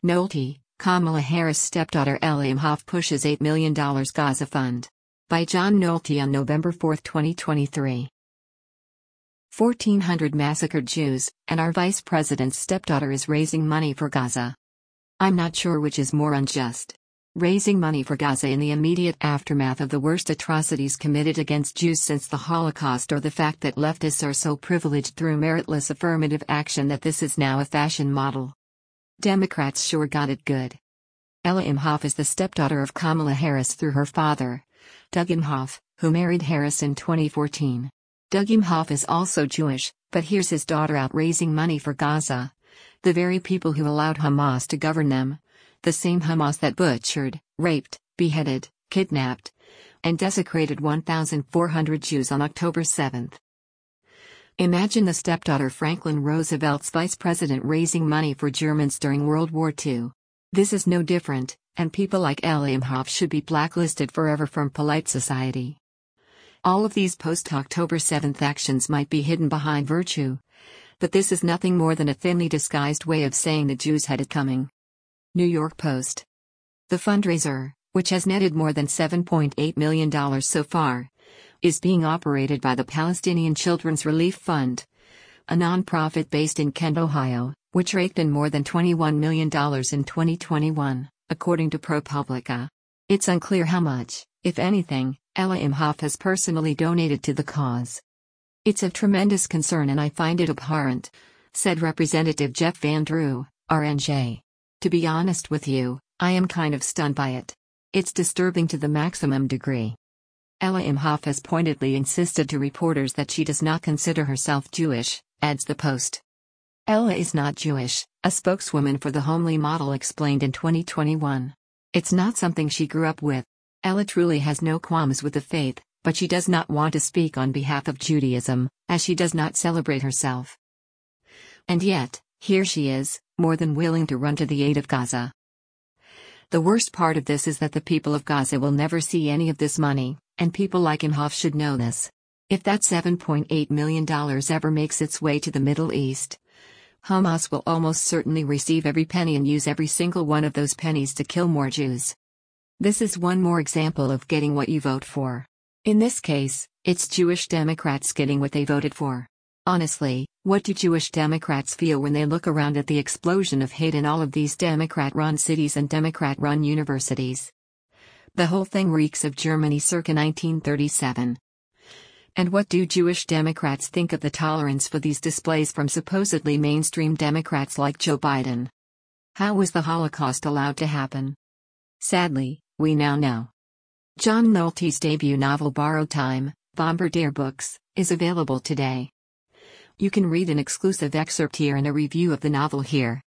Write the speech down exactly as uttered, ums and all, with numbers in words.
Nolte, Kamala Harris' stepdaughter Ella Imhoff pushes eight million dollars Gaza fund. By John Nolte on November fourth, twenty twenty-three. fourteen hundred massacred Jews, and our vice president's stepdaughter is raising money for Gaza. I'm not sure which is more unjust. Raising money for Gaza in the immediate aftermath of the worst atrocities committed against Jews since the Holocaust, or the fact that leftists are so privileged through meritless affirmative action that this is now a fashion model. Democrats sure got it good. Ella Imhoff is the stepdaughter of Kamala Harris through her father, Doug Imhoff, who married Harris in twenty fourteen. Doug Imhoff is also Jewish, but here's his daughter out raising money for Gaza. The very people who allowed Hamas to govern them. The same Hamas that butchered, raped, beheaded, kidnapped, and desecrated one thousand four hundred Jews on October seventh. Imagine the stepdaughter Franklin Roosevelt's vice president raising money for Germans during World War Two. This is no different, and people like Ella Imhoff should be blacklisted forever from polite society. All of these post-October seventh actions might be hidden behind virtue, but this is nothing more than a thinly disguised way of saying the Jews had it coming. New York Post. The fundraiser, which has netted more than seven point eight million dollars so far, is being operated by the Palestinian Children's Relief Fund, a nonprofit based in Kent, Ohio, which raked in more than twenty-one million dollars in twenty twenty-one, according to ProPublica. It's unclear how much, if anything, Ella Imhoff has personally donated to the cause. It's of tremendous concern and I find it abhorrent, said Representative Jeff Van Drew, R N J. To be honest with you, I am kind of stunned by it. It's disturbing to the maximum degree. Ella Imhoff has pointedly insisted to reporters that she does not consider herself Jewish, adds the Post. Ella is not Jewish, a spokeswoman for the Homely model explained in twenty twenty-one. It's not something she grew up with. Ella truly has no qualms with the faith, but she does not want to speak on behalf of Judaism, as she does not celebrate herself. And yet, here she is, more than willing to run to the aid of Gaza. The worst part of this is that the people of Gaza will never see any of this money, and people like Imhoff should know this. If that seven point eight million dollars ever makes its way to the Middle East, Hamas will almost certainly receive every penny and use every single one of those pennies to kill more Jews. This is one more example of getting what you vote for. In this case, it's Jewish Democrats getting what they voted for. Honestly, what do Jewish Democrats feel when they look around at the explosion of hate in all of these Democrat-run cities and Democrat-run universities? The whole thing reeks of Germany circa nineteen thirty-seven. And what do Jewish Democrats think of the tolerance for these displays from supposedly mainstream Democrats like Joe Biden? How was the Holocaust allowed to happen? Sadly, we now know. John Nolte's debut novel Borrowed Time, Bombardier Books, is available today. You can read an exclusive excerpt here and a review of the novel here.